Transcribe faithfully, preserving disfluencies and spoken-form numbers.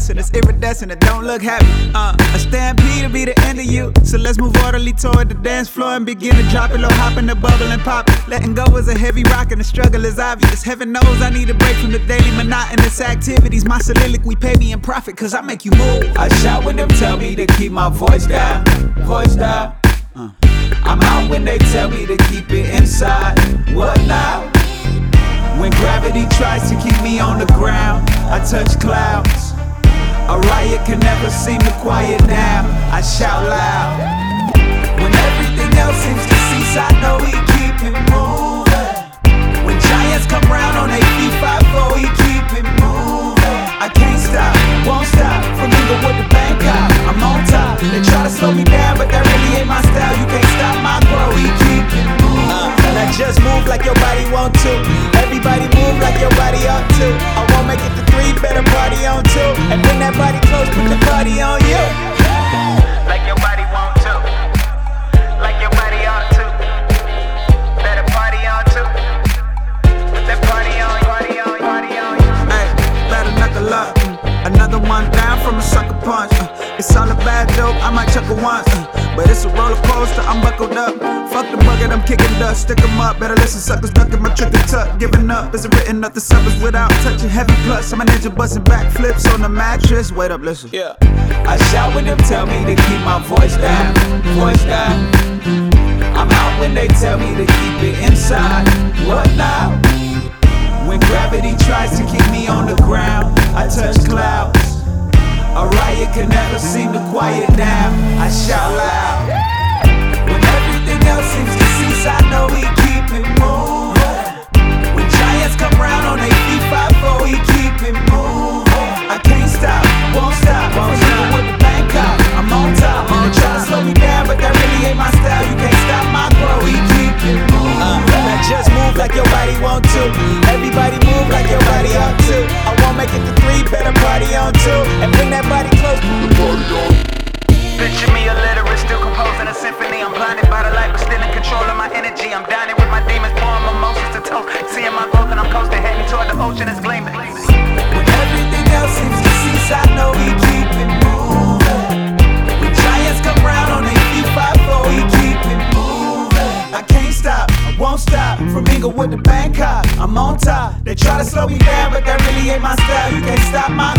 fluorescent, it's iridescent, it don't look happy. Uh, a stampede to be the end of you. So let's move orderly toward the dance floor and begin to drop it low, hop in the bubble and pop it. Letting go is a heavy rock and the struggle is obvious. Heaven knows I need a break from the daily monotonous activities. My soliloquy pay me in profit, cause I make you move. I shout when them tell me to keep my voice down, voice down. Uh. I'm out when they tell me to keep it inside. What now? When gravity tries to keep me on the ground, I touch clouds. A riot can never seem to quiet down. I shout loud. When everything else seems to cease, I know he keep it moving. When giants come round on their feet, five four, he keep it moving. I can't stop, won't stop, from Inglewood to Bangkok, I'm on top. They try to slow me down, but that really ain't my style. You can't stop my grow, he keep it moving. uh, Now just move like your body want to. Everybody move like your body ought to. I won't make it to three, better party on two. And bring that body close, put the party on you. Like your body want to. Like your body ought to. Better party on two. Put that party on, party on, party on. Hey, better knuckle up. Another one down from a sucker punch. uh, It's all a bad joke, I might chuckle once, uh, but it's a roller coaster, I'm buckled up. Fuck the bucket, I'm kicking dust, stick 'em up. Better listen, suckers ducking my trick and tuck. Giving up isn't written up, the suckers without touching heaven. Plus, I'm a ninja busting backflips on the mattress. Wait up, listen. Yeah. I shout when them tell me to keep my voice down, voice down. I'm out when they tell me to keep it inside. What now? When gravity tries to keep me on the ground, I touch clouds. A riot can never seem to quiet down. I shout loud. When everything else seems to cease, I know he keep it moving. When giants come round on their feet, five four, he keep it moving. I can't stop, won't stop, won't stop. With the Bangkok, I'm on top. They try to slow me down, but that really ain't my style. You can't stop my grow, he keep it moving. Uh, now just move like your body want to. Everybody move like your body ought to. I won't make it to three, better party on two. And bring that body close, put the party on. Picture me illiterate, still composing a symphony. I'm blinded by the light, but still in control of my energy. I'm dining with my demons, pouring mimosas to toast. Seeing my growth and I'm coasting, heading toward the ocean, it's gleaming. When everything else seems to cease, I know he keep it moving. When giants come round on their feet, five four, he keep it moving. I can't stop, I won't stop, from Inglewood to Bangkok, I'm on top. They try to slow me down, but that really ain't my style. You can't stop my